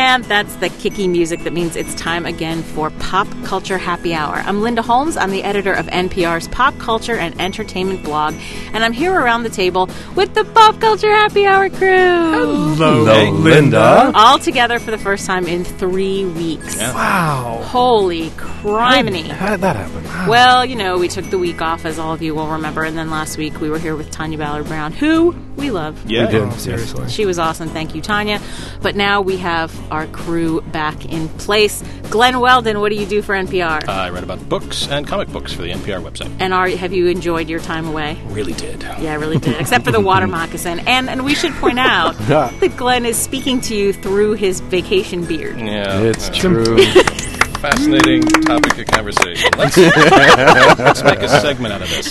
And that's the kicky music that means it's time again for Pop Culture Happy Hour. I'm Linda Holmes. I'm the editor of NPR's Pop Culture and Entertainment blog, and I'm here around the table with the Pop Culture Happy Hour crew. Hello, Linda. All together for the first time in 3 weeks. Yeah. Wow. Holy criminy. How did that happen? Wow. Well, we took the week off, as all of you will remember, and then last week we were here with Tanya Ballard-Brown, who we love. Yeah, we did. Oh, seriously. She was awesome. Thank you, Tanya. But now we have our crew back in place. Glenn Weldon, what do you do for NPR? I read about books and comic books for the NPR website. And have you enjoyed your time away? Really did. Yeah, I really did. Except for the water moccasin. And we should point out that Glenn is speaking to you through his vacation beard. Yeah. It's true. Fascinating topic of conversation. Let's make a segment out of this.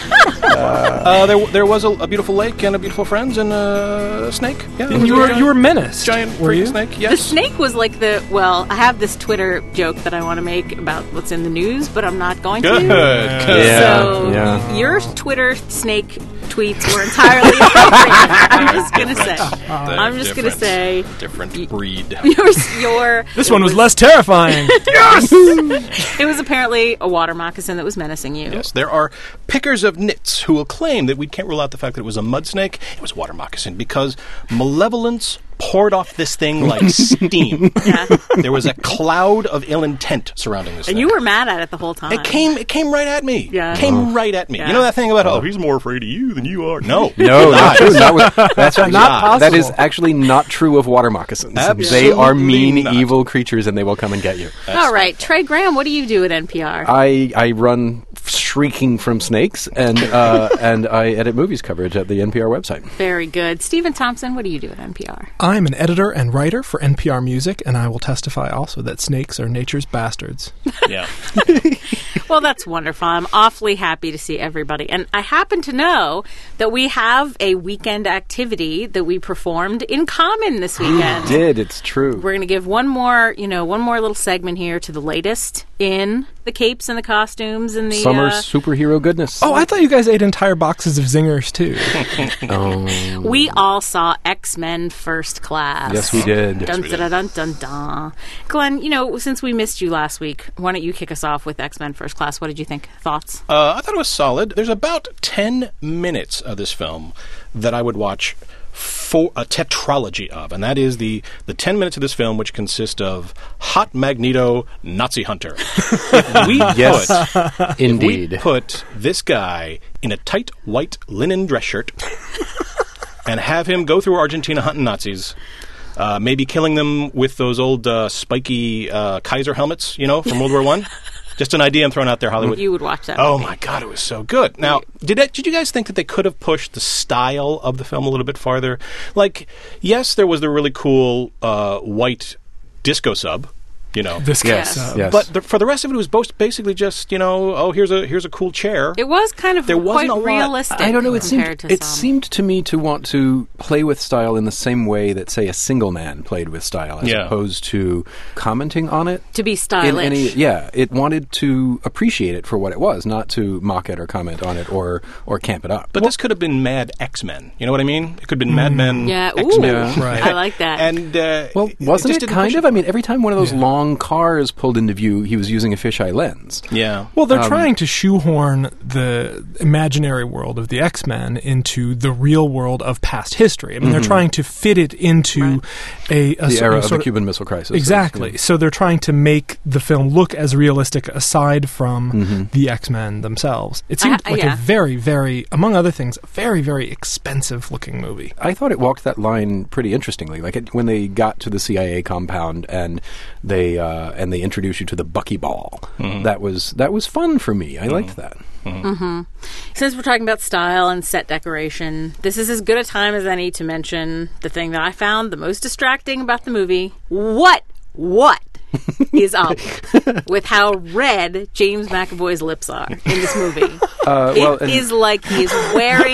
There was a beautiful lake and a beautiful friends and a snake. Yeah, And you were menaced. Giant were you? snake. Yes. The snake was like I have this Twitter joke that I want to make about what's in the news, but I'm not going Good. to. Good. So your Twitter snake tweets were entirely appropriate. I'm just gonna say. Different breed. This one was less terrifying. Yes! It was apparently a water moccasin that was menacing you. Yes, there are pickers of nits who will claim that we can't rule out the fact that it was a mud snake. It was a water moccasin because malevolence poured off this thing like steam. Yeah. There was a cloud of ill intent surrounding this thing. And you were mad at it the whole time. It came right at me. Yeah. Came right at me. Yeah. You know that thing about, he's more afraid of you than you are? No. No, not true. That's not possible. That is actually not true of water moccasins. Absolutely They are mean, not. evil creatures, and they will come and get you. All right. Trey Graham, what do you do at NPR? I run Shrieking from Snakes, and I edit movies coverage at the NPR website. Very good. Stephen Thompson, what do you do at NPR? I'm an editor and writer for NPR Music, and I will testify also that snakes are nature's bastards. Yeah. Well, that's wonderful. I'm awfully happy to see everybody. And I happen to know that we have a weekend activity that we performed in common this weekend. It's true. We're going to give one more little segment here to the latest in the capes and the costumes and the Summer superhero goodness. Oh, I thought you guys ate entire boxes of zingers, too. We all saw X-Men First Class. Yes, we did. Dun, dun, dun, dun, dun. Glenn, since we missed you last week, why don't you kick us off with X-Men First Class? What did you think? Thoughts? I thought it was solid. There's about 10 minutes of this film that I would watch for a tetralogy of, and that is the 10 minutes of this film which consist of Hot Magneto, Nazi Hunter. If we put this guy in a tight white linen dress shirt and have him go through Argentina hunting Nazis, maybe killing them with those old spiky Kaiser helmets, from World War I. Just an idea I'm throwing out there, Hollywood. You would watch that Oh, movie. my God, it was so good. Now, did you guys think that they could have pushed the style of the film a little bit farther? Like, yes, there was the really cool white disco sub, This Yes. guy. But for the rest of it was basically just, here's a cool chair. It was kind of There wasn't quite a lot. realistic. I don't know. It compared seemed to me to want to play with style in the same way that, say, a single man played with style, as opposed to commenting on it. to be stylish. It wanted to appreciate it for what it was, not to mock it or comment on it or camp it up. But this could have been Mad X-Men. You know what I mean? It could have been Mad Men Yeah, X-Men. ooh, Right. I like that. And Wasn't just it didn't kind push of? it. I mean, every time one of those long cars pulled into view, he was using a fisheye lens. Yeah. Well, they're trying to shoehorn the imaginary world of the X-Men into the real world of past history. I mean, they're trying to fit it into The era of sort the Cuban Missile Crisis. Exactly. So they're trying to make the film look as realistic aside from the X-Men themselves. It seemed like a very, very, among other things, very, very expensive-looking movie. I thought it walked that line pretty interestingly. Like when they got to the CIA compound and they introduced you to the Buckyball. That was fun for me. I liked that. Since we're talking about style and set decoration, this is as good a time as any to mention the thing that I found the most distracting about the movie. What is up with how red James McAvoy's lips are in this movie? It is like he's wearing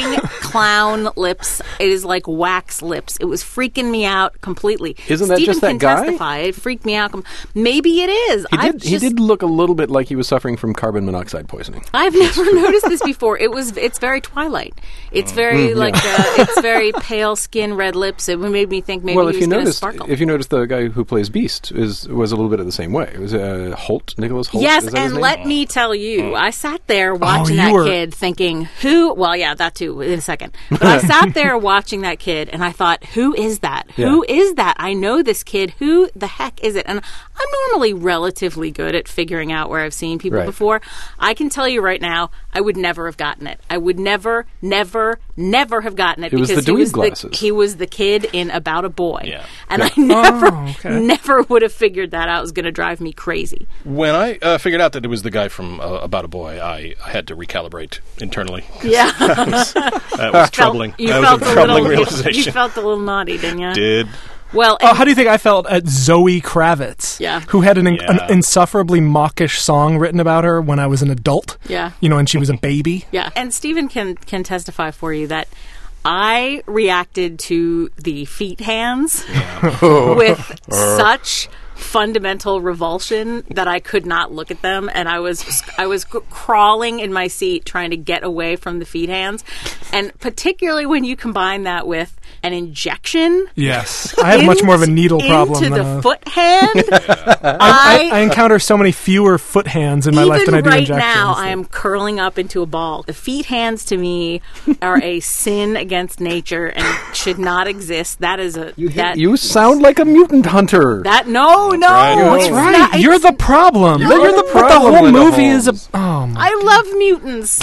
clown lips. It is like wax lips. It was freaking me out completely. Isn't that Stephen just that can guy? testify. It freaked me out. Maybe it is. He did look a little bit like he was suffering from carbon monoxide poisoning. I've never noticed this before. It's very Twilight. It's very it's very pale skin, red lips. It made me think maybe he was going to sparkle. If you notice, the guy who plays Beast was a little bit of the same way. It was Nicholas Hoult. Yes, Is that his and name? let me tell you, I sat there watching that kid thinking, who? Well, yeah, that too, in a second. But I sat there watching that kid, and I thought, who is that? Yeah. Who is that? I know this kid. Who the heck is it? And I'm normally relatively good at figuring out where I've seen people before. I can tell you right now, I would never have gotten it. I would never have gotten it, because was the dweeb glasses. He was the kid in About a Boy. Yeah. And I never would have figured that out. It was going to drive me crazy. When I figured out that it was the guy from About a Boy, I had to recalibrate internally. Yeah. That was troubling. That was a troubling realization. You felt a little naughty, didn't you? Did. Well, how do you think I felt at Zoe Kravitz? Yeah. Who had an insufferably mawkish song written about her when I was an adult. Yeah. And she was a baby. Yeah. And Stephen can testify for you that I reacted to the feet hands with such fundamental revulsion that I could not look at them, and I was crawling in my seat trying to get away from the feet hands, and particularly when you combine that with an injection. Yes, I have much more of a needle problem into than the foot hand. I encounter so many fewer foot hands in my life than I do right injections. now, I am curling up into a ball. The feet hands to me are a sin against nature and should not exist. That is You sound like a mutant hunter. No, That's it's right. not- You're the problem. No, you're the But the problem, whole Linda movie Holmes. is I love mutants.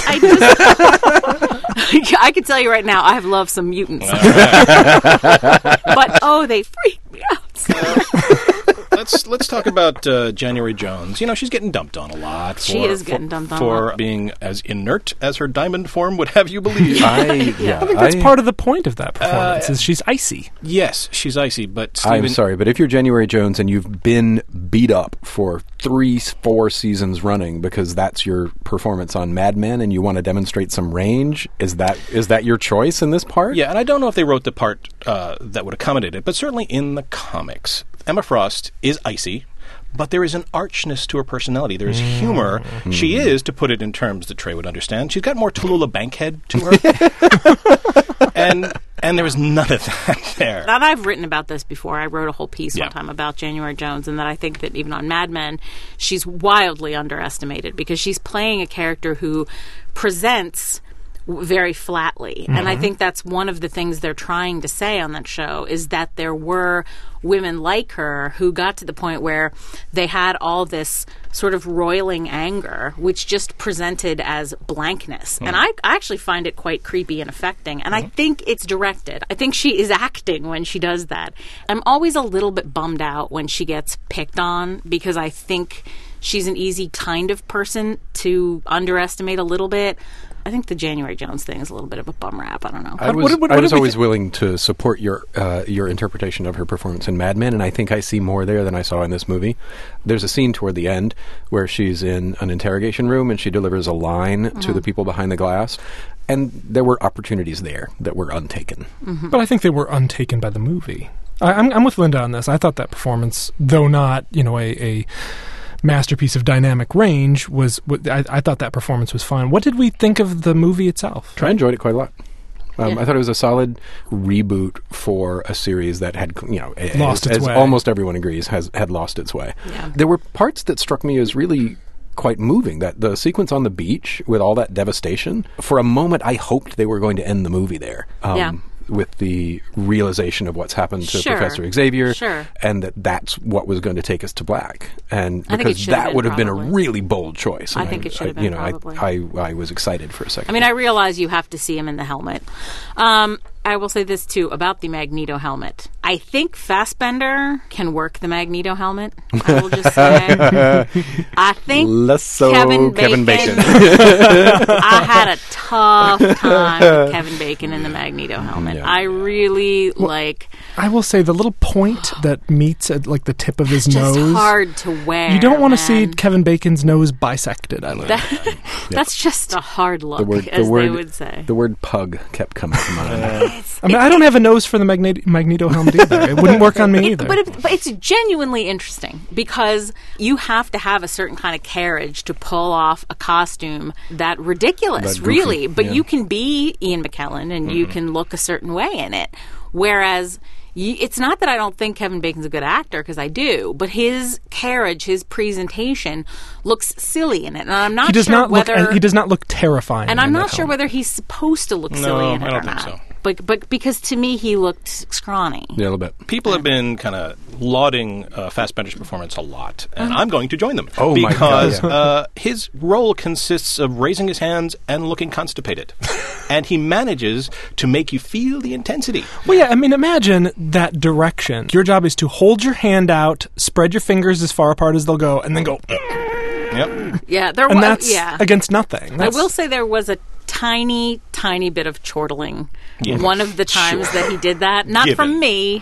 I can tell you right now, I have loved some mutants. But they freak me out. Let's talk about January Jones. She's getting dumped on a lot. She is getting dumped on a for lot. being as inert as her diamond form would have you believe. I think that's part of the point of that performance, is she's icy. Yes, she's icy, but Stephen, I'm sorry, but if you're January Jones and you've been beat up for 3-4 seasons running because that's your performance on Mad Men and you want to demonstrate some range, is that your choice in this part? Yeah, and I don't know if they wrote the part that would accommodate it, but certainly in the comics, Emma Frost is icy, but there is an archness to her personality. There is humor. She is, to put it in terms that Trey would understand, she's got more Tallulah Bankhead to her. And there was none of that there. And I've written about this before. I wrote a whole piece one time about January Jones, and that I think that even on Mad Men, she's wildly underestimated because she's playing a character who presents very flatly. And I think that's one of the things they're trying to say on that show, is that there were women like her who got to the point where they had all this sort of roiling anger, which just presented as blankness. And I actually find it quite creepy and affecting. And I think it's directed. I think she is acting when she does that. I'm always a little bit bummed out when she gets picked on, because I think she's an easy kind of person to underestimate a little bit. I think the January Jones thing is a little bit of a bum rap. I don't know. I was always willing to support your interpretation of her performance in Mad Men, and I think I see more there than I saw in this movie. There's a scene toward the end where she's in an interrogation room and she delivers a line to the people behind the glass, and there were opportunities there that were untaken. But I think they were untaken by the movie. I'm with Linda on this. I thought that performance, though not a masterpiece of dynamic range, I thought that performance was fine. What did we think of the movie itself? I enjoyed it quite a lot. I thought it was a solid reboot for a series that had, lost its way. Almost everyone agrees, had lost its way. Yeah. There were parts that struck me as really quite moving. That the sequence on the beach with all that devastation, for a moment I hoped they were going to end the movie there. With the realization of what's happened to Professor Xavier, and that's what was going to take us to black, and because that would have been a really bold choice. I think it should have been. I was excited for a second. I mean, I realize you have to see him in the helmet. I will say this, too, about the Magneto helmet. I think Fassbender can work the Magneto helmet. I will just say. I think Less so Kevin Bacon. I had a tough time with Kevin Bacon in the Magneto helmet. Yeah. I really like... I will say the little point that meets at like the tip of his Just nose. hard to wear. You don't want to see man. Kevin Bacon's nose bisected. I learned. That's just a hard look, they would say. The word pug kept coming to mind. I mean, I don't have a nose for the Magneto helmet either. It wouldn't work on me either. But it's genuinely interesting because you have to have a certain kind of carriage to pull off a costume that ridiculous, That goofy, really. But yeah. you can be Ian McKellen and you can look a certain way in it. Whereas it's not that I don't think Kevin Bacon's a good actor, because I do, but his carriage, his presentation looks silly in it. And I'm not sure whether... he does not look terrifying. And I'm in not that sure helmet. whether he's supposed to look silly in it I don't or think not. so. But because to me he looked scrawny. Yeah, a little bit. People have been kind of lauding Fassbender's performance a lot, and I'm going to join them. Oh, my because God, his role consists of raising his hands and looking constipated. And he manages to make you feel the intensity. Well, yeah, I mean, imagine that direction. Your job is to hold your hand out, spread your fingers as far apart as they'll go, and then go... Yep. Yeah, there And was. that's Yeah, against nothing. I will say there was a tiny bit of chortling. Yeah. One of the times that he did that, not from me,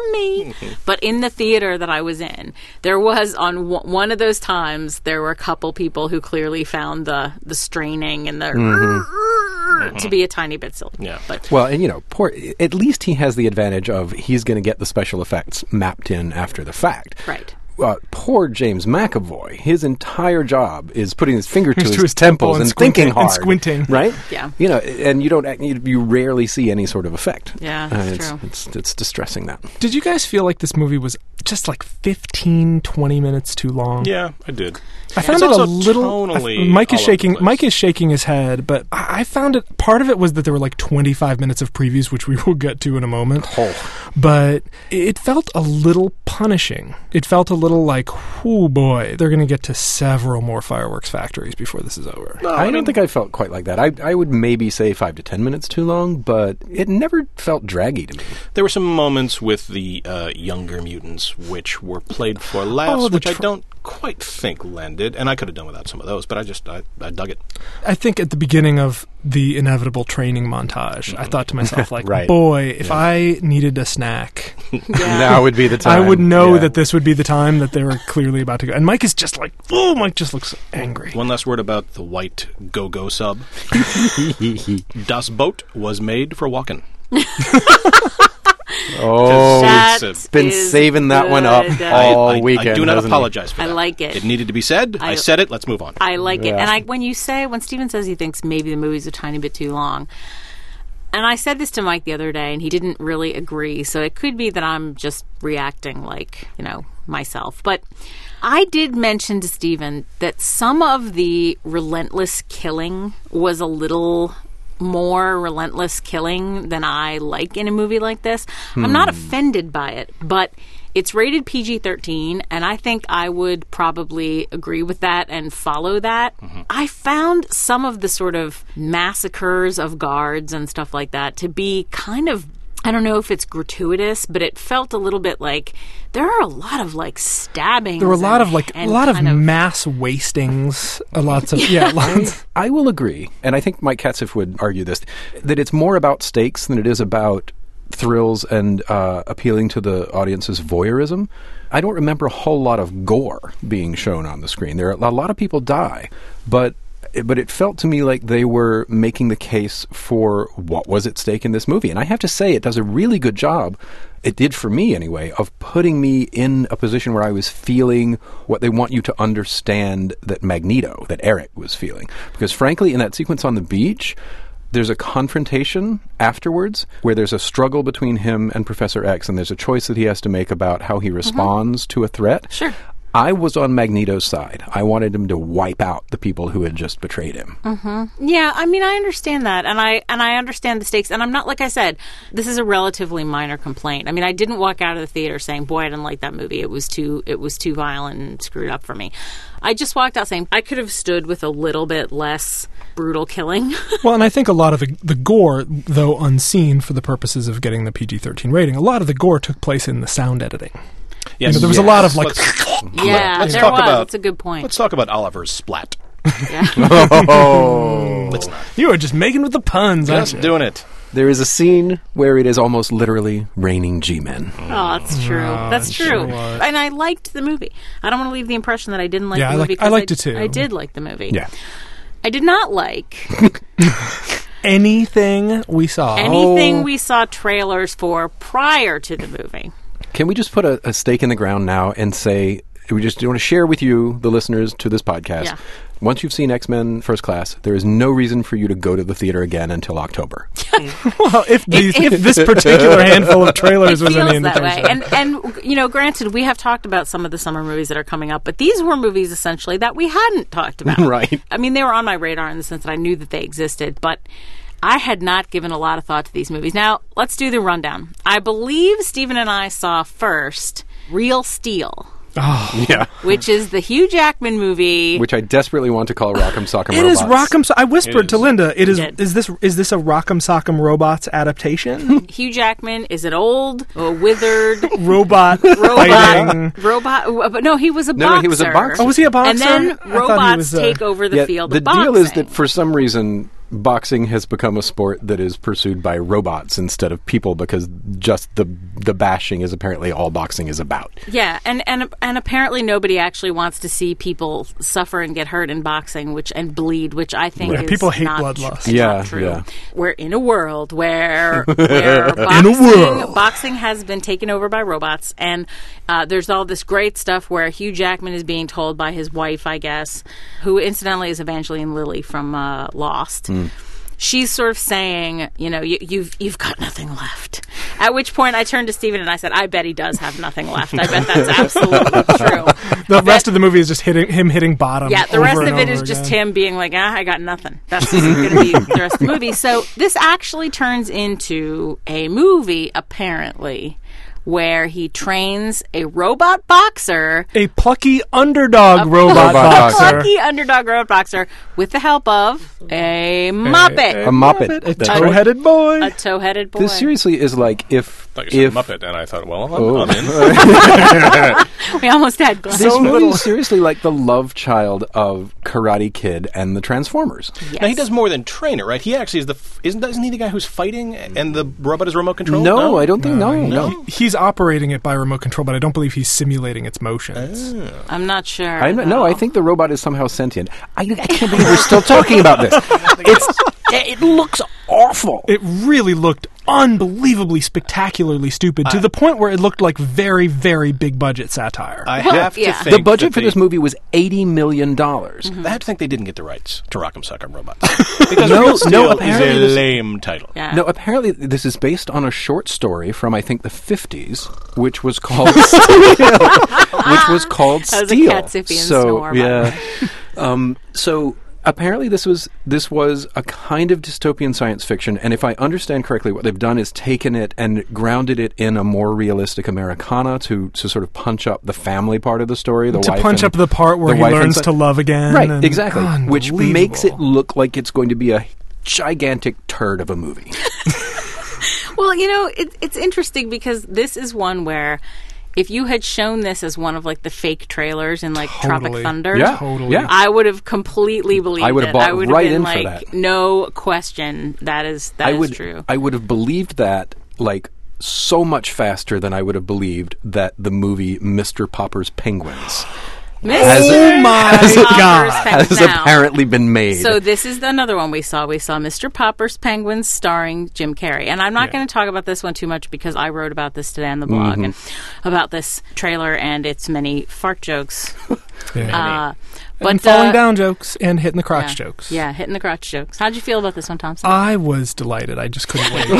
but in the theater that I was in, there was on one of those times there were a couple people who clearly found the straining and the to be a tiny bit silly. Yeah. But Well, and at least he has the advantage of he's going to get the special effects mapped in after the fact. right. Poor James McAvoy, his entire job is putting his finger to To his his temple temples and and thinking squinting- and hard. squinting. Right? Yeah. And you rarely see any sort of effect. Yeah, that's true. It's distressing that. Did you guys feel like this movie was just like 15, 20 minutes too long? Yeah, I did. I found It's it a also little. tonally Mike is all over the shaking. place. Mike is shaking his head, but I found it. Part of it was that there were like 25 minutes of previews, which we will get to in a moment. Oh. But it felt a little punishing. It felt a little like, oh boy, they're going to get to several more fireworks factories before this is over. I don't think I felt quite like that. I would maybe say 5 to 10 minutes too long, but it never felt draggy to me. There were some moments with the younger mutants which were played for laughs, the which I don't quite think landed, and I could have done without some of those, but I dug it. I think at the beginning of the inevitable training montage, I thought to myself, like, Right. boy, if I needed a snack, Now would be the time. I would know Yeah. that this would be the time that they were clearly about to go. And Mike is just like, oh, Mike just looks angry. One last word about the white go-go sub. Das Boot was made for walking. Oh, That it's been is saving that one up good. all weekend. I do not hasn't he? apologize for I that. like it. It needed to be said. I said it. Let's move on. I like it. Yeah. And when Steven says he thinks maybe the movie's a tiny bit too long, and I said this to Mike the other day, and he didn't really agree, so it could be that I'm just reacting like, myself. But I did mention to Steven that some of the relentless killing was a little more relentless killing than I like in a movie like this. I'm not offended by it, but it's rated PG-13, and I think I would probably agree with that and follow that. I found some of the sort of massacres of guards and stuff like that to be kind of, I don't know if it's gratuitous, but it felt a little bit like there are a lot of like stabbings. There were a lot of and mass wastings, lots of lots. I will agree, and I think Mike Katzif would argue this, that it's more about stakes than it is about thrills and appealing to the audience's voyeurism. I don't remember a whole lot of gore being shown on the screen. There are a lot of people die, but it felt to me like they were making the case for what was at stake in this movie. And I have to say, it does a really good job, it did for me anyway, of putting me in a position where I was feeling what they want you to understand that Magneto, that Eric was feeling. Because frankly, in that sequence on the beach, there's a confrontation afterwards where there's a struggle between him and Professor X, and there's a choice that he has to make about how he responds to a threat. Sure. I was on Magneto's side. I wanted him to wipe out the people who had just betrayed him. Yeah, I mean, I understand that, and I understand the stakes. And I'm not, like I said, this is a relatively minor complaint. I mean, I didn't walk out of the theater saying, "Boy, I didn't like that movie. It was too violent and screwed up for me." I just walked out saying I could have stood with a little bit less brutal killing. Well, and I think a lot of the gore, though unseen for the purposes of getting the PG-13 rating, a lot of the gore took place in the sound editing. Yes. There was a lot of like. Let's there talk was. about. That's a good point. Let's talk about Oliver's splat. Yeah. Let's not. You are just making with the puns, aren't Just you? doing it. There is a scene where it is almost literally raining G-men. Oh, that's true. That's sure true. was. And I liked the movie. I don't want to leave the impression that I didn't like Yeah, the movie. I liked it too. I did like the movie. Yeah. I did not like Anything we saw. anything we saw trailers for prior to the movie. Can we just put a stake in the ground now and say, we just want to share with you, the listeners to this podcast, Yeah. once you've seen X-Men First Class, there is no reason for you to go to the theater again until October. Well, if this particular handful of trailers It was any feels that way. indication. And you know, granted, we have talked about some of the summer movies that are coming up, but these were movies essentially that we hadn't talked about. Right. I mean, they were on my radar in the sense that I knew that they existed, but I had not given a lot of thought to these movies. Now, let's do the rundown. I believe Stephen and I saw first Real Steel, Yeah. which is the Hugh Jackman movie. Which I desperately want to call Rock'em Sock'em It Robots. is Rock'em. I whispered to Linda, "It is. You did. Is this a Rock'em Sock'em Robots adaptation? Hugh Jackman is an old, withered Robot fighting. robot. But no, he was a No, boxer. he was a boxer. Oh, was he a boxer? And then I thought he robots was, take over the Yeah, field the of boxing. deal is that for some reason, boxing has become a sport that is pursued by robots instead of people because just the bashing is apparently all boxing is about. Yeah, and apparently nobody actually wants to see people suffer and get hurt in boxing, and bleed, which I think Yeah, is people hate not bloodlust. Not Yeah, true. yeah. We're in a world where boxing has been taken over by robots, and there's all this great stuff where Hugh Jackman is being told by his wife, I guess, who incidentally is Evangeline Lilly from Lost. She's sort of saying, you know, you've got nothing left. At which point I turned to Stephen and I said, I bet he does have nothing left. I bet that's absolutely true. The rest of the movie is just him hitting bottom. Yeah, the rest over of and it is over just again. him being like, I got nothing. That's going to be the rest of the movie. So this actually turns into a movie, apparently, where he trains a robot boxer, A plucky underdog robot boxer. plucky underdog robot boxer, with the help of a Muppet. A Muppet. A That's right. toe-headed boy. A toe-headed boy. This seriously is like if I thought you if said Muppet, and I thought, well, Oh. I'm in. We almost had glasses. this movie is seriously like the love child of Karate Kid and the Transformers. Yes. Now he does more than trainer, right? He actually is isn't he the guy who's fighting and the robot is remote controlled? No, I don't think no. He's operating it by remote control, but I don't believe he's simulating its motions. I'm not sure. I think the robot is somehow sentient. I can't believe we're still talking about this. It looks awful. It really looked unbelievably spectacularly stupid to the point where it looked like very, very big budget satire. I have to yeah. think The budget that for this movie was $80 million. Mm-hmm. I have to think they didn't get the rights to Rock'em Sock'em Robots because No, Real Steel is apparently a this- lame title. Yeah. No, apparently this is based on a short story from I think the 50s, which was called Steel. Which was called That was a Steel. Katsifian snore, by the yeah. So apparently this was a kind of dystopian science fiction, and if I understand correctly, what they've done is taken it and grounded it in a more realistic Americana to sort of punch up the family part of the story. The to wife punch and- up the part where the he wife and learns son- to love again. Right, and- exactly. Which makes it Unbelievable. look like it's going to be a gigantic turd of a movie. Well, you know, it's interesting because this is one where if you had shown this as one of like the fake trailers in like Tropic Totally. Thunder, Yeah, Totally. yeah. I would have completely believed I would have it. bought I would right have been in for like, that. no question, that is true. I would have believed that like so much faster than I would have believed that the movie Mr. Popper's Penguins Mr. my God. Popper's has Now, apparently been made. So this is another one we saw. We saw Mr. Popper's Penguins starring Jim Carrey. And I'm not going to talk about this one too much because I wrote about this today on the blog and about this trailer and its many fart jokes. Yeah. But and falling down jokes and hitting the crotch jokes. Yeah, hitting the crotch jokes. How'd you feel about this one, Thompson? I was delighted. I just couldn't wait.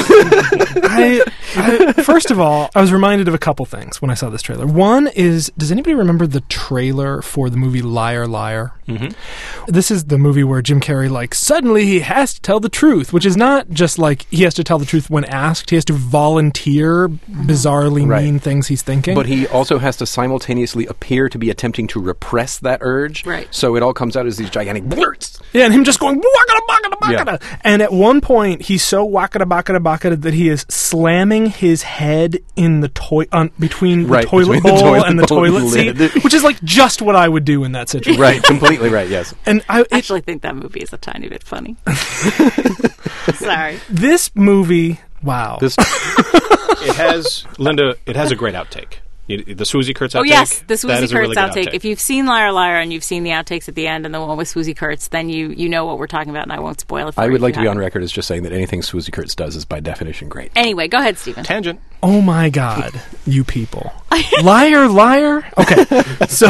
First of all, I was reminded of a couple things when I saw this trailer. One is, does anybody remember the trailer for the movie Liar, Liar? Mm-hmm. This is the movie where Jim Carrey, suddenly he has to tell the truth, which is not just he has to tell the truth when asked. He has to volunteer bizarrely mean things he's thinking. But he also has to simultaneously appear to be attempting to repress that urge. Right. So it all comes out as these gigantic blurts. Yeah, and him just going wakada bakada bakada. Yeah. And at one point, he's so wakada bakada bakada that he is slamming his head in the between the toilet bowl and the toilet seat, which is just what I would do in that situation. Right, completely right. Yes. And I actually think that movie is a tiny bit funny. Sorry. This movie, wow. It has a great outtake. The Swoozie Kurtz outtake. Oh, yes, the Swoozie Kurtz really outtake. If you've seen Liar Liar and you've seen the outtakes at the end and the one with Swoozie Kurtz, then you know what we're talking about, and I won't spoil it for you. I would like to be on record as just saying that anything Swoozie Kurtz does is by definition great. Anyway, go ahead, Stephen. Tangent. Oh my God, you people. Liar, liar? Okay. So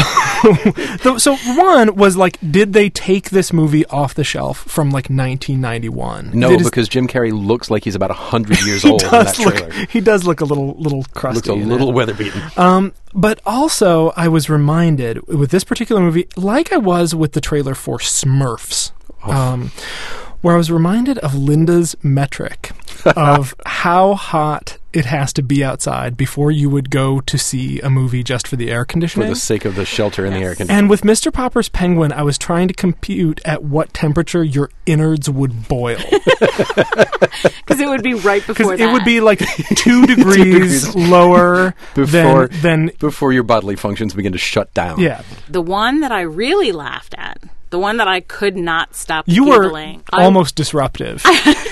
one was did they take this movie off the shelf from 1991? No, because Jim Carrey looks like he's about 100 years old in that trailer. He does look a little crusty. Looks a little weather beaten. But also, I was reminded with this particular movie, like I was with the trailer for Smurfs, where I was reminded of Linda's metric of how hot it has to be outside before you would go to see a movie just for the air conditioning. For the sake of the shelter and the air conditioning. And with Mr. Popper's Penguin, I was trying to compute at what temperature your innards would boil. Because it would be right before that. Because it would be 2 degrees lower than... Before your bodily functions begin to shut down. Yeah. The one that I really laughed at, the one that I could not stop giggling. You were almost disruptive.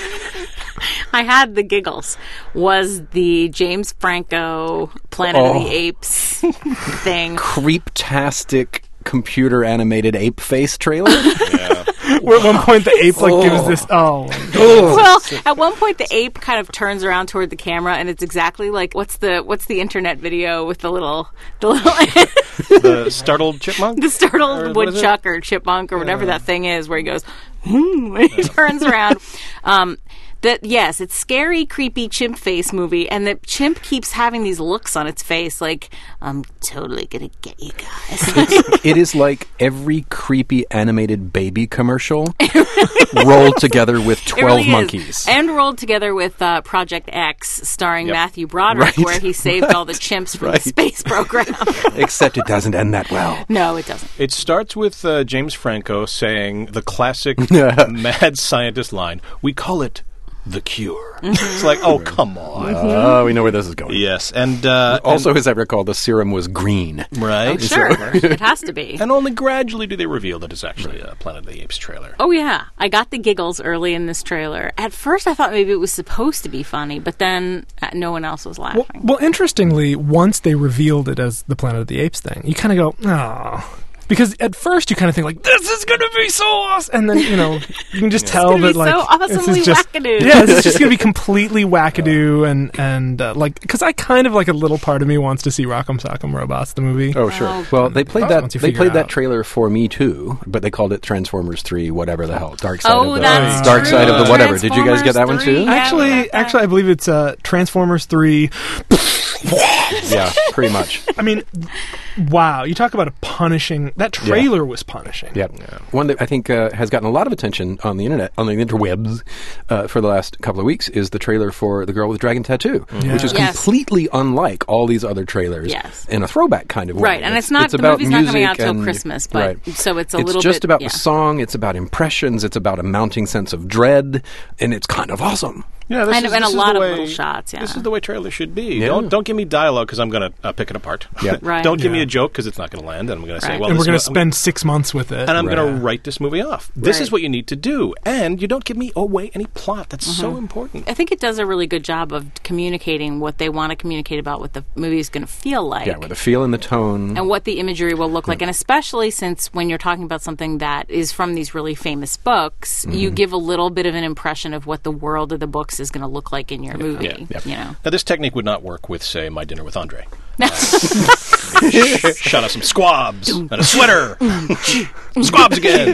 I had the giggles, was the James Franco Planet of the Apes thing. Creep-tastic computer-animated ape face trailer? Yeah. Where at one point the ape gives this... Well, at one point the ape kind of turns around toward the camera, and it's exactly what's the internet video with the little the startled chipmunk? The startled woodchuck or chipmunk or whatever that thing is, where he goes, when he turns around. Yes, it's scary, creepy chimp face movie, and the chimp keeps having these looks on its face I'm totally gonna get you guys. It is like every creepy animated baby commercial rolled together with 12 really monkeys. And rolled together with Project X, starring Matthew Broderick, where he saved all the chimps from the space program. Except it doesn't end that well. No, it doesn't. It starts with James Franco saying the classic mad scientist line, "We call it the cure." It's oh, come on. Oh, we know where this is going. Yes, and also, as I recall, the serum was green. Right? Oh, sure, it has to be. And only gradually do they reveal that it's actually a Planet of the Apes trailer. Oh, yeah. I got the giggles early in this trailer. At first, I thought maybe it was supposed to be funny, but then no one else was laughing. Well, interestingly, once they revealed it as the Planet of the Apes thing, you kind of go, oh... Because at first you kind of think this is going to be so awesome, and then you can just tell that so awesomely wackadoo. Yeah, it's just going to be completely wackadoo, and because I kind of a little part of me wants to see Rock'em Sock'em Robots the movie. Oh sure. Well, they played that. They played that trailer for me too, but they called it Transformers 3, whatever the hell, Dark Side of the Dark Side of the whatever. Did you guys get that one too? Actually, I believe it's Transformers 3. Yeah, pretty much. I mean, wow! You talk about a punishing. That trailer was punishing. Yep. Yeah. One that I think has gotten a lot of attention on the internet, on the interwebs, for the last couple of weeks is the trailer for The Girl with Dragon Tattoo, which is completely unlike all these other trailers in a throwback kind of way. Right, and it's not the movie's not coming out till Christmas, but so it's a little bit. It's just about the song. It's about impressions. It's about a mounting sense of dread, and it's kind of awesome. Yeah, and a lot of little shots. Yeah, this is the way trailers should be. Yeah. Don't give me dialogue because I'm going to pick it apart. Yeah. Right. Don't give me a joke because it's not going to land, and I'm going to say, well, and we're going to spend 6 months with it, and I'm going to write this movie off. This is what you need to do, and you don't give me away any plot. That's so important. I think it does a really good job of communicating what they want to communicate about what the movie is going to feel like. Yeah, with the feel and the tone, and what the imagery will look like, and especially since when you're talking about something that is from these really famous books, you give a little bit of an impression of what the world of the books is going to look like in your movie. Yeah. You know, now this technique would not work with, say, My Dinner with Andre. Shot us some squabs and a sweater. Squabs again.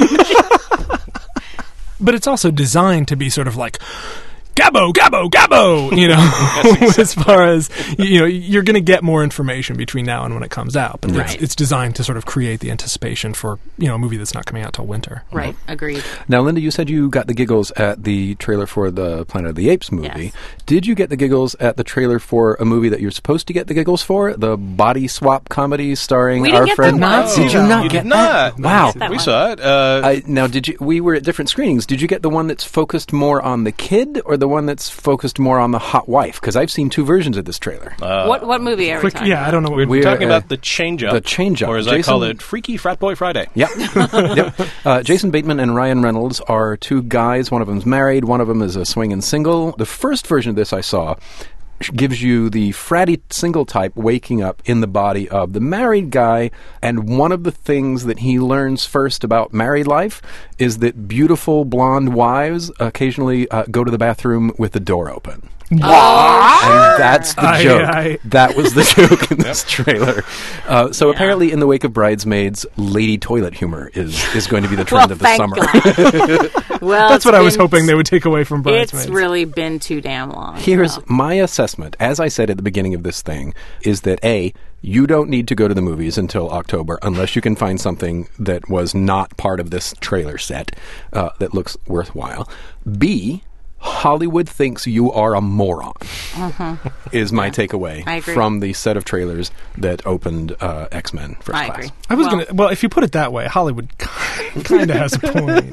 But it's also designed to be sort of like, Gabbo, Gabbo, Gabbo, you know, as far as, you know, you're going to get more information between now and when it comes out. But it's designed to sort of create the anticipation for, you know, a movie that's not coming out till winter. Right, agreed. Now, Linda, you said you got the giggles at the trailer for the Planet of the Apes movie. Yes. Did you get the giggles at the trailer for a movie that you're supposed to get the giggles for? The body swap comedy starring We didn't our get friend. that one. Did you not You get did not. that? Wow. That We one. saw it. Now, did you? We were at different screenings. Did you get the one that's focused more on the kid, or the one that's focused more on the hot wife? Because I've seen two versions of this trailer. What movie are we Quick, talking yeah, about? I don't know what We're talking uh, about the change-up. the change-up. Or as I call Jason- it, Freaky Frat Boy Friday. Yep. Yep. Jason Bateman and Ryan Reynolds are two guys. One of them's married. One of them is a swinging single. The first version of this I saw gives you the fratty single type waking up in the body of the married guy, and one of the things that he learns first about married life is that beautiful blonde wives occasionally go to the bathroom with the door open. And that's the joke. That was the joke in this trailer. So apparently, in the wake of Bridesmaids, lady toilet humor is going to be the trend of the thank summer. God. Well, That's what I was been- hoping they would take away from Bridesmaids. It's really been too damn long. Here's so. my assessment, as I said at the beginning of this thing, is that A, you don't need to go to the movies until October unless you can find something that was not part of this trailer set that looks worthwhile. B, Hollywood thinks you are a moron, is my takeaway I agree. from the set of trailers that opened X-Men First I Class. agree. I was gonna. Well, if you put it that way, Hollywood kind of has a point.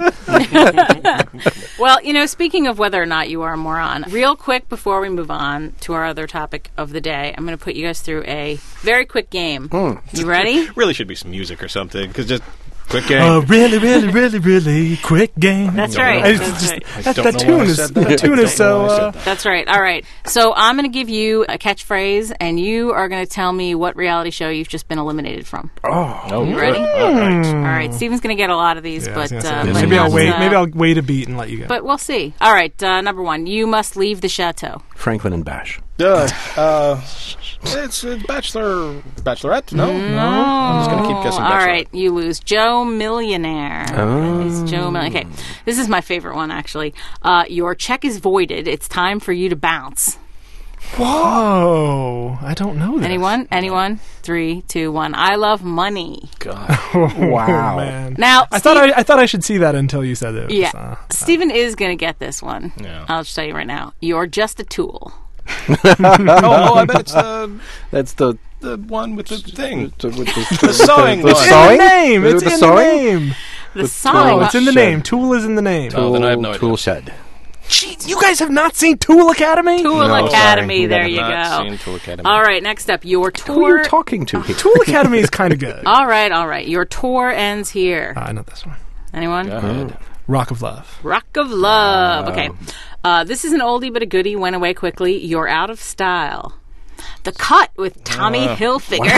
Well, you know, speaking of whether or not you are a moron, real quick before we move on to our other topic of the day, I'm going to put you guys through a very quick game. You ready? Really should be some music or something, because just quick game. Really, really, really, really quick game. That's right. It's That's just- right. that don't know tune why I is said that. the tune is so. That's right. All right. So I'm going to give you a catchphrase, and you are going to tell me what reality show you've just been eliminated from. Oh, You ready? All right. All right. Steven's going to get a lot of these, Yeah, I was but, gonna say, but maybe I'll not, wait. Maybe I'll wait a beat and let you go. But we'll see. All right. Number one, you must leave the chateau. Franklin and Bash. It's Bachelorette? No? I'm just going to keep guessing All Bachelorette. right, you lose. Joe Millionaire. Oh. He's Joe Okay, this is my favorite one, actually. Your check is voided. It's time for you to bounce. Whoa! I don't know this. Anyone? Anyone? 3, 2, 1. I love money. God. Wow. Man. Now, I thought I should see that until you said it. yeah, Stephen is going to get this one. Yeah. I'll just tell you right now. You're just a tool. I bet it's That's the the one with the thing. the sewing one. It's in sewing? the name. Is It's it the in sewing? the name. The song. Oh, it's in the Shed. name. Tool is in the name. Oh, then I have no idea. Tool Shed. Jeez, you guys have not seen Tool Academy? Tool No, Academy. sorry. There I've you not go. seen Tool Academy. All right, next up, your Who are you tour. talking to here? Tool Academy is kind of good. All right. Your tour ends here. I know this one. Anyone? Go ahead. Rock of Love. Rock of Love. Okay. This is an oldie but a goodie. Went away quickly. You're out of style. The Cut with Tommy Hilfiger.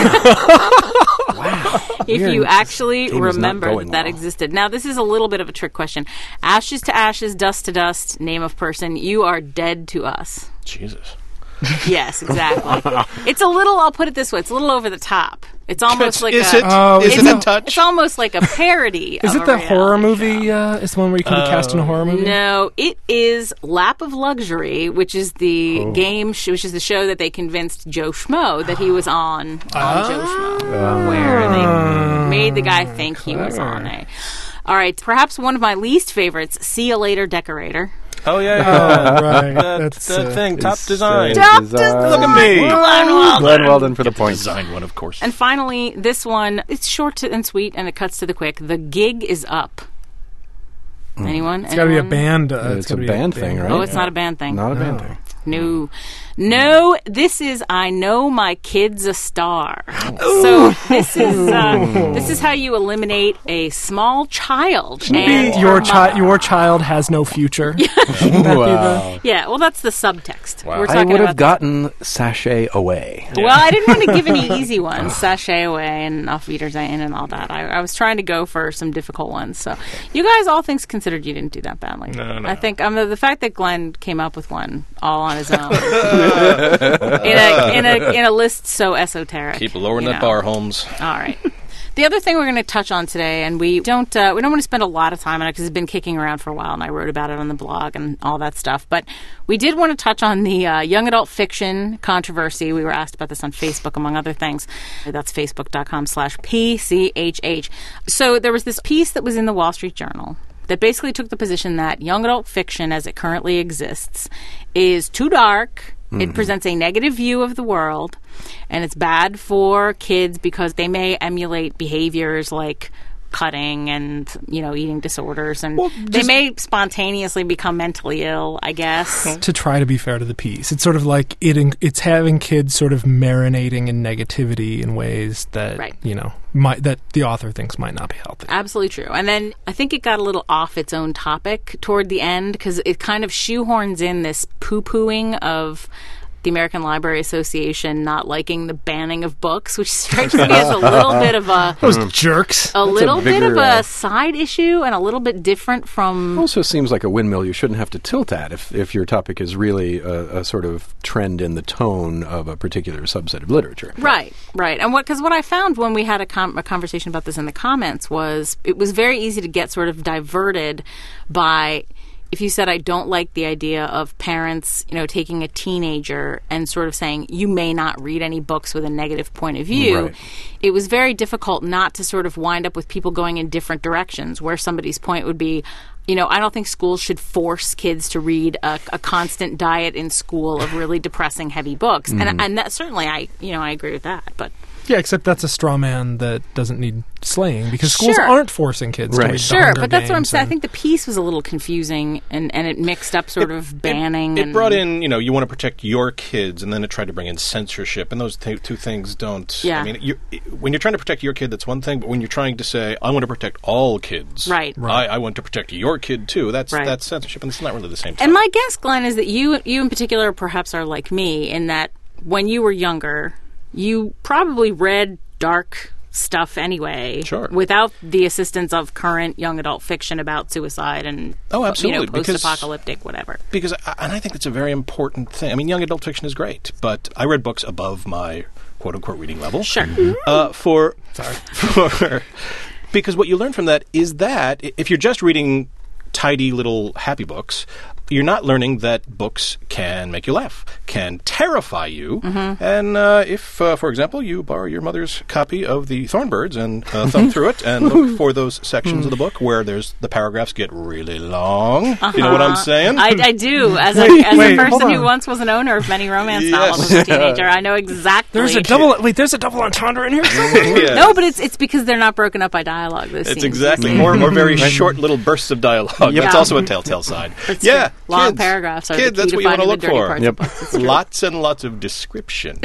If you actually Game is not remember going that well. existed. Now, this is a little bit of a trick question. Ashes to ashes, dust to dust, name of person. You are dead to us. Jesus. Yes, exactly. It's a little, I'll put it this way, it's a little over the top. It's almost like Is a... it? Oh, Is is it it a touch? It's almost like a parody Is of it a the horror reality movie? show. Is the one where you can be cast in a horror movie? No, it is Lap of Luxury, which is the game, which is the show that they convinced Joe Schmo that he was on Joe Schmo, where they made the guy think he was on it. All right, perhaps one of my least favorites, See You Later, Decorator. Oh, yeah. Oh, right. That That's thing, top design. Top design. Look at me. Glenn Weldon for the point. Designed one, of course. And finally, this one, it's short and sweet, and it cuts to the quick. The Gig is Up. Anyone? It's got to be a band. It's a gotta be band thing, right? Oh, it's not a band thing. Not a band thing. No, this is I Know My Kid's a Star. So this is how you eliminate a small child. Maybe and your her mother. your child has no future. Wow. Yeah, well, that's the subtext. Wow. We're I talking would have about gotten Sachet Away. Well, I didn't want to give any easy ones, Sachet Away and Auf Wiedersehen and all that. I was trying to go for some difficult ones. So you guys, all things considered, you didn't do that badly. No. I think the fact that Glenn came up with one all on his own. in a list so esoteric. Keep lowering that bar, Holmes. All right. The other thing we're going to touch on today, and we don't want to spend a lot of time on it because it's been kicking around for a while, and I wrote about it on the blog and all that stuff. But we did want to touch on the young adult fiction controversy. We were asked about this on Facebook, among other things. That's facebook.com/PCHH. So there was this piece that was in the Wall Street Journal that basically took the position that young adult fiction as it currently exists is too dark. It presents a negative view of the world, and it's bad for kids because they may emulate behaviors like cutting and, eating disorders, and they may spontaneously become mentally ill, I guess. To try to be fair to the piece, it's sort of like it's having kids sort of marinating in negativity in ways that, that the author thinks might not be healthy. Absolutely true. And then I think it got a little off its own topic toward the end because it kind of shoehorns in this poo-pooing of the American Library Association not liking the banning of books, which strikes me as a little bit of a... Those jerks. A little bit of a side issue and a little bit different from... Also seems like a windmill you shouldn't have to tilt at if your topic is really a sort of trend in the tone of a particular subset of literature. Right. And because what I found when we had a conversation about this in the comments was it was very easy to get sort of diverted by... If you said, I don't like the idea of parents, taking a teenager and sort of saying, you may not read any books with a negative point of view, it was very difficult not to sort of wind up with people going in different directions, where somebody's point would be, I don't think schools should force kids to read a constant diet in school of really depressing, heavy books. And that certainly, I agree with that, but... Yeah, except that's a straw man that doesn't need slaying because schools aren't forcing kids to read the Hunger but that's what I'm Games saying. I think the piece was a little confusing and it mixed up sort of banning. It brought in, you want to protect your kids, and then it tried to bring in censorship, and those two things don't... Yeah. I mean, when you're trying to protect your kid, that's one thing, but when you're trying to say, I want to protect all kids, right. I want to protect your kid too, that's censorship, and it's not really the same thing. And my guess, Glenn, is that you in particular perhaps are like me in that when you were younger, you probably read dark stuff anyway, without the assistance of current young adult fiction about suicide and post-apocalyptic whatever. Because, and I think that's a very important thing. I mean, young adult fiction is great, but I read books above my quote-unquote reading level. Sure. Because what you learn from that is that if you're just reading tidy little happy books, you're not learning that books can make you laugh, can terrify you. And if, for example, you borrow your mother's copy of the Thornbirds and thumb through it and look for those sections of the book where the paragraphs get really long. You know what I'm saying? I do. As a person who once was an owner of many romance novels as a teenager, I know exactly. There's a double entendre in here Yeah. No, but it's because they're not broken up by dialogue. Those it's scenes. Exactly. Or very short little bursts of dialogue. But it's also a telltale side. Long paragraphs are the key that's to what you want to finding look the dirty parts of books. Lots and lots of description.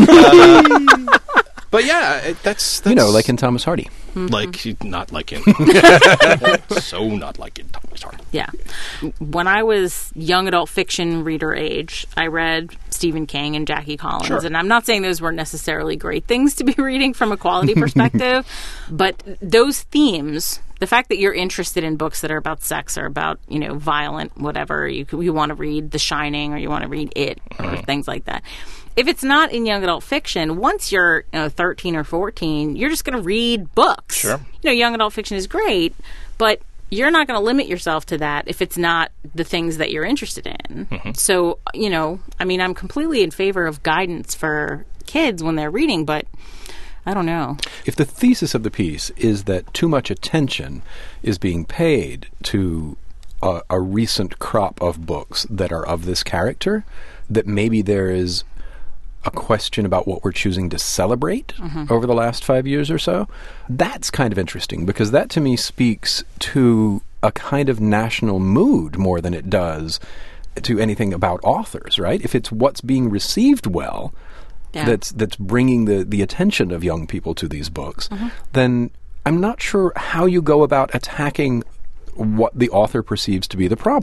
But yeah, that's like in Thomas Hardy. Like, not like in. So not like in Thomas Hardy. Yeah. When I was young adult fiction reader age, I read Stephen King and Jackie Collins. And I'm not saying those were necessarily great things to be reading from a quality perspective, but those themes... The fact that you're interested in books that are about sex or about, violent, whatever, you want to read The Shining or you want to read It or things like that. If it's not in young adult fiction, once you're 13 or 14, you're just going to read books. Sure. Young adult fiction is great, but you're not going to limit yourself to that if it's not the things that you're interested in. So, I'm completely in favor of guidance for kids when they're reading, but... I don't know. If the thesis of the piece is that too much attention is being paid to a recent crop of books that are of this character, that maybe there is a question about what we're choosing to celebrate over the last 5 years or so, that's kind of interesting, because that to me speaks to a kind of national mood more than it does to anything about authors, right? If it's what's being received well... Yeah. That's bringing the attention of young people to these books, then I'm not sure how you go about attacking what the author perceives to be the problem.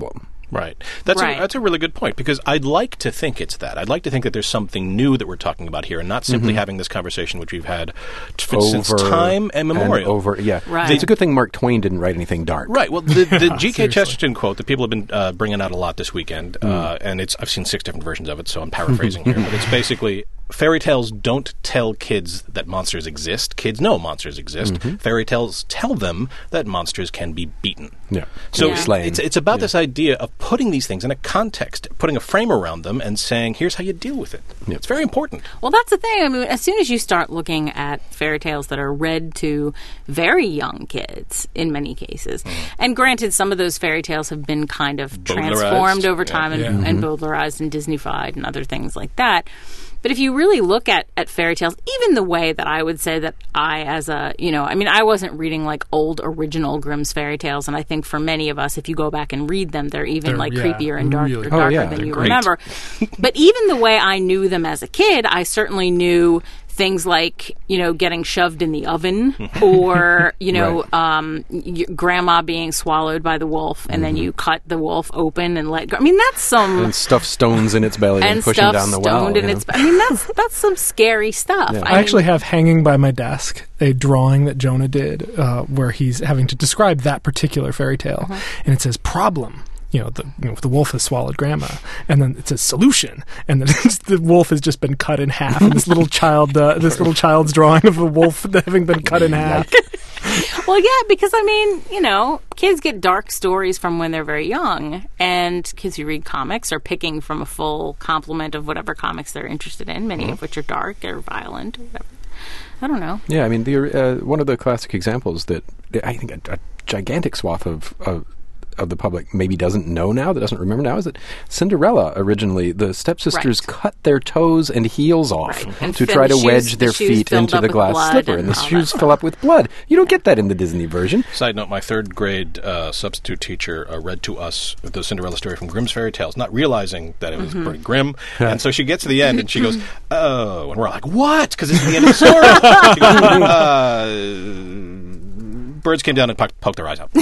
Right. That's a really good point, because I'd like to think it's that. I'd like to think that there's something new that we're talking about here, and not simply having this conversation which we've had since time immemorial. Right. It's a good thing Mark Twain didn't write anything dark. Right. Well, the G.K. Chesterton quote that people have been bringing out a lot this weekend, and I've seen 6 different versions of it, so I'm paraphrasing here, but it's basically, fairy tales don't tell kids that monsters exist. Kids know monsters exist. Fairy tales tell them that monsters can be beaten. Yeah. So it's about this idea of putting these things in a context, putting a frame around them, and saying, here's how you deal with it. Yeah. It's very important. Well, that's the thing. I mean, as soon as you start looking at fairy tales that are read to very young kids, in many cases, and granted, some of those fairy tales have been kind of transformed over time and bowdlerized and Disneyfied and other things like that. But if you really look at fairy tales, even the way that I would say that I wasn't reading like old original Grimm's fairy tales, and I think for many of us, if you go back and read them, they're even creepier and darker than you remember. But even the way I knew them as a kid, I certainly knew things like, getting shoved in the oven, or, grandma being swallowed by the wolf, and then you cut the wolf open and let go. I mean, that's some... And stuff stones in its belly and pushing down the well. I mean, that's some scary stuff. Yeah. I actually have hanging by my desk a drawing that Jonah did where he's having to describe that particular fairy tale. And it says, problem. The wolf has swallowed grandma, and then it says solution, and then the wolf has just been cut in half, and this little child's drawing of a wolf having been cut in half. Well, yeah, because I mean, kids get dark stories from when they're very young, and kids who read comics are picking from a full complement of whatever comics they're interested in, many of which are dark or violent or whatever. I don't know. Yeah, I mean, one of the classic examples that I think a gigantic swath of the public maybe doesn't know now, that doesn't remember now, is that Cinderella, originally, the stepsisters cut their toes and heels off to try to wedge their feet into the glass slipper, and the shoes fill up with blood. You don't get that in the Disney version. Side note, my 3rd grade substitute teacher read to us the Cinderella story from Grimm's Fairy Tales, not realizing that it was pretty grim, and so she gets to the end and she goes, oh, and we're like, what? Because it's the end of the story. She goes, birds came down and poked their eyes out.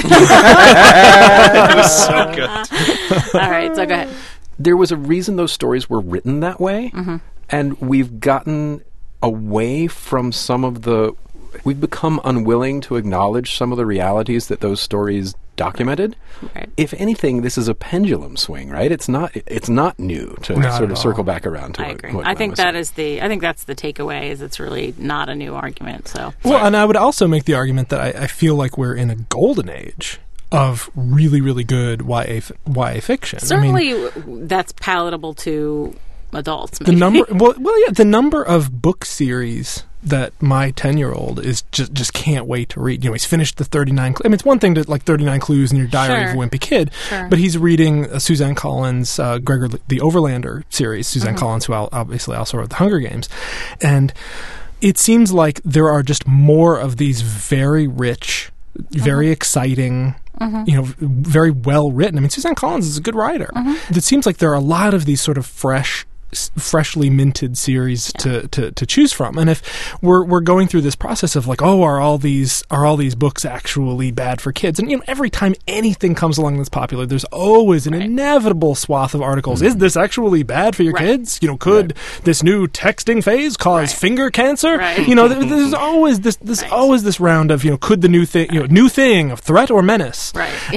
It was so good. All right, so go ahead. There was a reason those stories were written that way, and we've gotten away from we've become unwilling to acknowledge some of the realities that those stories documented. Right. If anything, this is a pendulum swing, right? It's not new to sort of circle back around to I agree. I think that's the takeaway, is it's really not a new argument. So and I would also make the argument that I feel like we're in a golden age of really, really good YA fiction. Certainly, that's palatable to adults. Maybe. The number of book series that my 10-year-old is just can't wait to read. He's finished the 39. I mean, it's one thing to like 39 Clues in your Diary of a Wimpy Kid, but he's reading Suzanne Collins' Gregor the Overlander series. Suzanne Collins, who obviously also wrote The Hunger Games, and it seems like there are just more of these very rich, very exciting. Very well written. I mean, Suzanne Collins is a good writer. It seems like there are a lot of these sort of freshly minted series to choose from, and if we're going through this process of like, are all these books actually bad for kids? And every time anything comes along that's popular, there's always an inevitable swath of articles. Is this actually bad for your kids? Could this new texting phase cause finger cancer? There's always this round of could the new thing of threat or menace?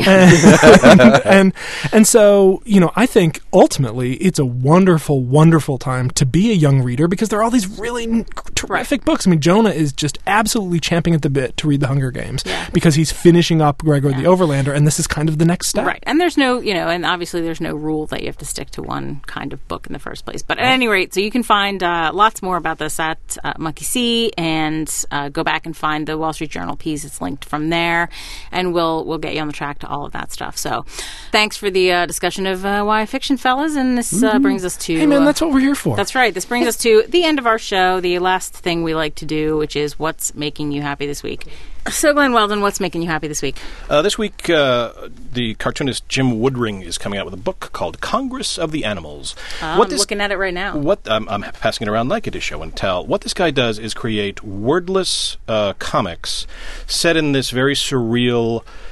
And so I think ultimately it's a wonderful time to be a young reader, because there are all these really terrific books. I mean, Jonah is just absolutely champing at the bit to read The Hunger Games because he's finishing up Gregor the Overlander, and this is kind of the next step. Right. And there's no, and obviously there's no rule that you have to stick to one kind of book in the first place. But at any rate, so you can find lots more about this at Monkey See, and go back and find the Wall Street Journal piece. It's linked from there, and we'll get you on the track to all of that stuff. So thanks for the discussion of YA fiction, fellas, and this brings us to... Hey, man, that's what we're here for. That's right. This brings us to the end of our show, the last thing we like to do, which is what's making you happy this week. So, Glenn Weldon, what's making you happy this week? This week, the cartoonist Jim Woodring is coming out with a book called Congress of the Animals. I'm looking at it right now. I'm passing it around like it is show and tell. What this guy does is create wordless comics set in this very surreal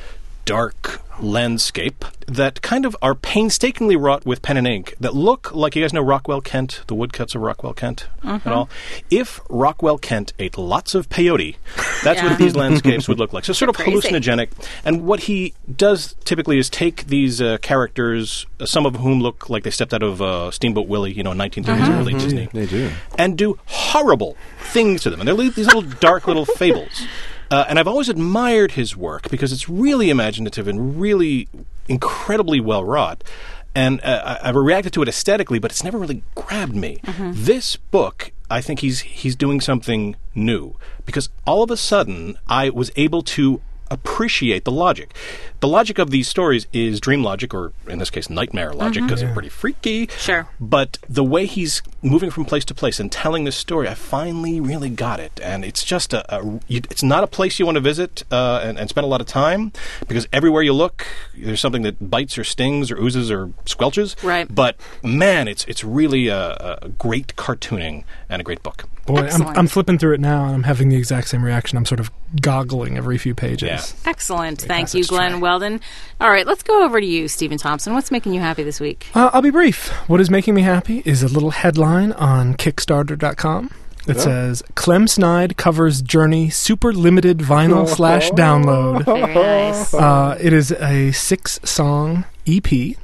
dark landscape that kind of are painstakingly wrought with pen and ink that look like, you guys know Rockwell Kent, the woodcuts of Rockwell Kent and all. If Rockwell Kent ate lots of peyote, that's what these landscapes would look like. So sort of hallucinogenic. And what he does typically is take these characters, some of whom look like they stepped out of Steamboat Willie, 1930s early Disney. They do. And do horrible things to them. And they're these little dark little fables. And I've always admired his work because it's really imaginative and really incredibly well wrought. And I've reacted to it aesthetically, but it's never really grabbed me. This book, I think he's doing something new because all of a sudden I was able to appreciate the logic. The logic of these stories is dream logic, or in this case, nightmare logic, because they're pretty freaky. Sure. But the way he's moving from place to place and telling this story, I finally really got it. And it's just it's not a place you want to visit and spend a lot of time, because everywhere you look, there's something that bites or stings or oozes or squelches. Right. But man, it's really a great cartooning and a great book. Boy, I'm flipping through it now, and I'm having the exact same reaction. I'm sort of goggling every few pages. Yeah. Excellent. Thank you, Glenn Weldon. All right, let's go over to you, Stephen Thompson. What's making you happy this week? I'll be brief. What is making me happy is a little headline on Kickstarter.com. It says, Clem Snide covers Journey super limited vinyl / download. Very nice. It is a 6-song EP.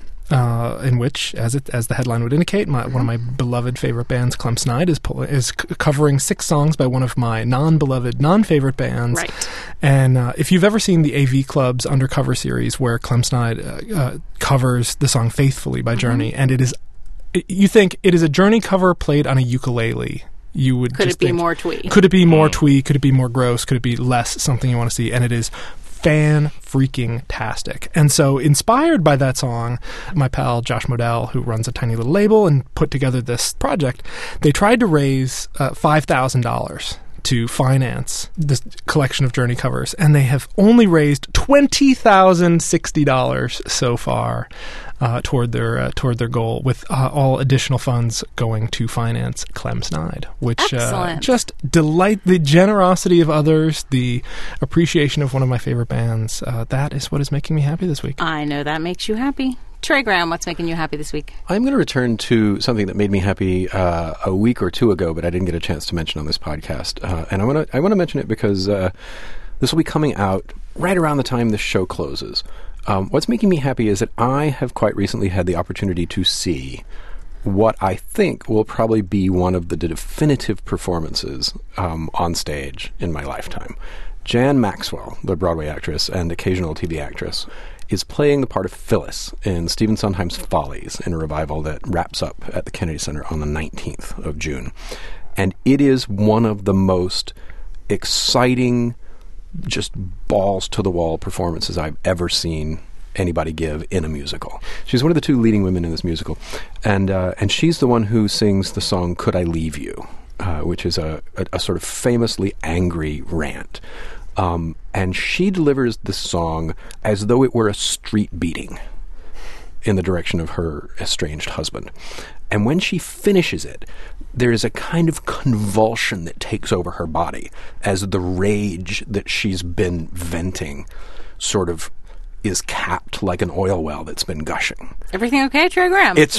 In which, as the headline would indicate, one of my beloved favorite bands, Clem Snide, is covering 6 songs by one of my non-beloved, non-favorite bands. Right. And if you've ever seen the AV Club's Undercover series, where Clem Snide covers the song "Faithfully" by Journey, and you think it is a Journey cover played on a ukulele. You would Could just it be think, more twee? Could it be more twee? Could it be more gross? Could it be less something you want to see? And it is fan-freaking-tastic. And so, inspired by that song, my pal Josh Modell, who runs a tiny little label and put together this project, they tried to raise $5,000 to finance this collection of Journey covers, and they have only raised $20,060 so far toward their goal, with all additional funds going to finance Clem Snide, which just delight the generosity of others, the appreciation of one of my favorite bands. That is what is making me happy this week. I know that makes you happy. Trey Graham, what's making you happy this week? I'm going to return to something that made me happy a week or two ago, but I didn't get a chance to mention on this podcast. And I want to mention it because this will be coming out right around the time this show closes. What's making me happy is that I have quite recently had the opportunity to see what I think will probably be one of the definitive performances on stage in my lifetime. Jan Maxwell, the Broadway actress and occasional TV actress, is playing the part of Phyllis in Stephen Sondheim's Follies, in a revival that wraps up at the Kennedy Center on the 19th of June. And it is one of the most exciting, just balls-to-the-wall performances I've ever seen anybody give in a musical. She's one of the 2 leading women in this musical. And she's the one who sings the song "Could I Leave You?", which is a sort of famously angry rant. And she delivers the song as though it were a street beating in the direction of her estranged husband. And when she finishes it, there is a kind of convulsion that takes over her body as the rage that she's been venting sort of is capped like an oil well that's been gushing. Everything okay, Trey Graham? It's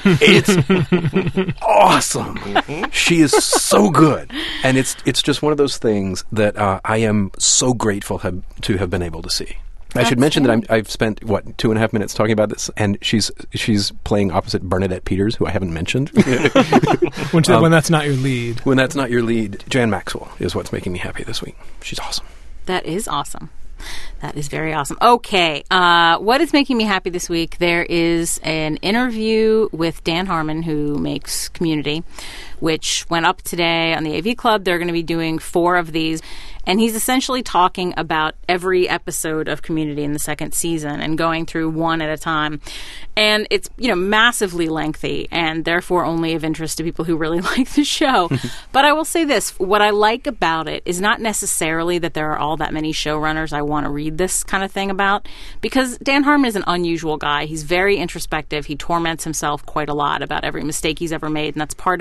awesome. She is so good. And it's just one of those things that I am so grateful to have been able to see. I should mention that I've spent, 2.5 minutes talking about this, and she's playing opposite Bernadette Peters, who I haven't mentioned. When that's not your lead. When that's not your lead, Jan Maxwell is what's making me happy this week. She's awesome. That is awesome. That is very awesome. Okay, what is making me happy this week? There is an interview with Dan Harmon, who makes Community, which went up today on the AV Club. They're going to be doing 4 of these. And he's essentially talking about every episode of Community in the 2nd season and going through one at a time. And it's, massively lengthy and therefore only of interest to people who really like the show. But I will say this. What I like about it is not necessarily that there are all that many showrunners I want to read this kind of thing about, because Dan Harmon is an unusual guy. He's very introspective. He torments himself quite a lot about every mistake he's ever made, and that's part of what makes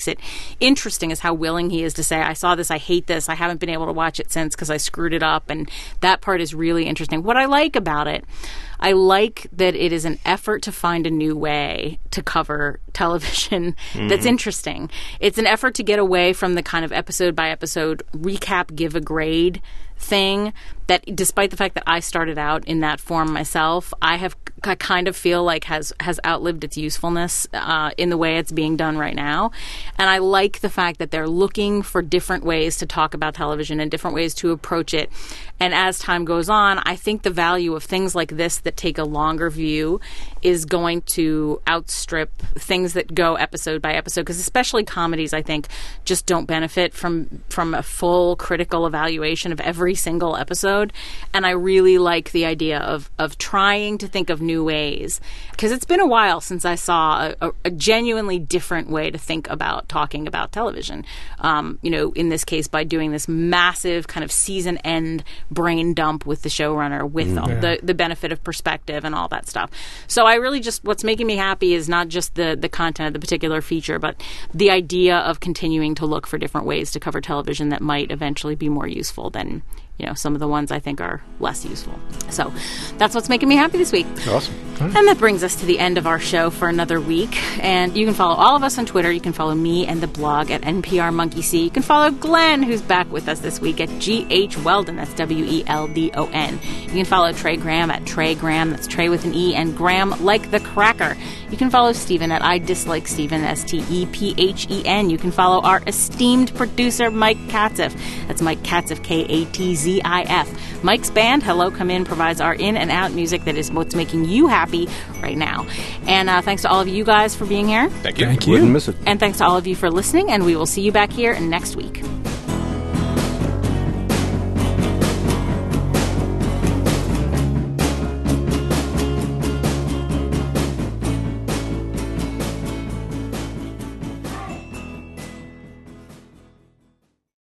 it interesting is how willing he is to say, I saw this, I hate this, I haven't been able to watch it since because I screwed it up. And that part is really interesting. What I like about it, I like that it is an effort to find a new way to cover television that's interesting. It's an effort to get away from the kind of episode by episode recap, give a grade thing that, despite the fact that I started out in that form myself, I kind of feel like has outlived its usefulness in the way it's being done right now. And I like the fact that they're looking for different ways to talk about television and different ways to approach it. And as time goes on, I think the value of things like this that take a longer view is going to outstrip things that go episode by episode, because especially comedies, I think, just don't benefit from a full critical evaluation of every single episode. And I really like the idea of trying to think of new ways, because it's been a while since I saw a genuinely different way to think about talking about television. In this case, by doing this massive kind of season end brain dump with the showrunner, with the benefit of perspective and all that stuff. So I really just, what's making me happy is not just the content of the particular feature, but the idea of continuing to look for different ways to cover television that might eventually be more useful than some of the ones I think are less useful. So that's what's making me happy this week. Awesome. And that brings us to the end of our show for another week. And you can follow all of us on Twitter. You can follow me and the blog at NPR Monkey See. You can follow Glenn, who's back with us this week, at GH Weldon. That's WELDON. You can follow Trey Graham at Trey Graham. That's Trey with an E, and Graham like the cracker. You can follow Stephen at I Dislike Stephen, STEPHEN. You can follow our esteemed producer, Mike Katzif. That's Mike Katzif, KATZIF. Mike's band, Hello Come In, provides our in and out music that is what's making you happy right now. And thanks to all of you guys for being here. Thank you. Thank you. Wouldn't miss it. And thanks to all of you for listening, and we will see you back here next week.